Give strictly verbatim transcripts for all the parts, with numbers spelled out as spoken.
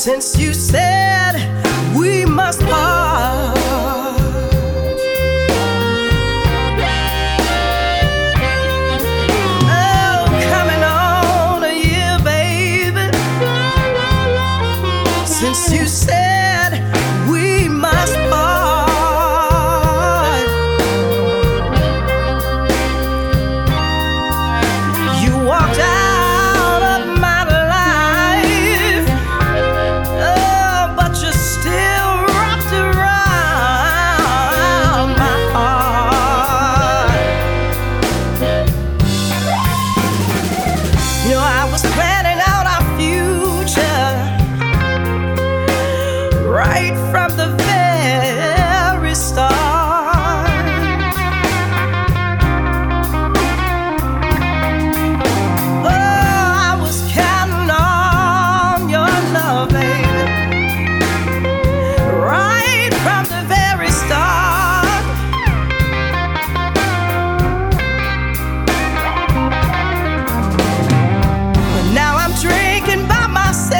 Since you said we must part, oh, coming on a year, baby. Since you said we must part, you walked out of my life, oh, but you still wrapped around my heart. You know, I was planning out our future right from the very start. Oh, I was counting on your love, baby, right from the very start. But now I'm drinking by myself.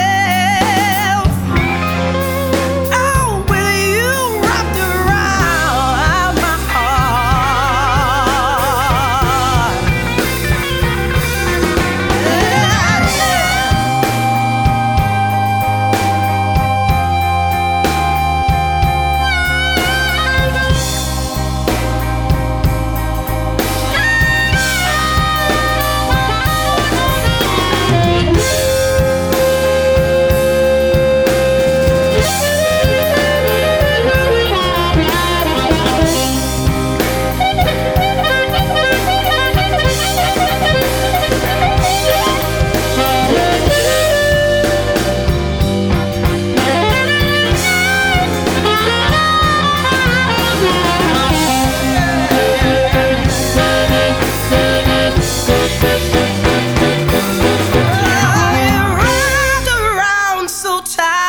Oh, with you wrapped around my heart. Yeah, oh, you wrapped around so tight.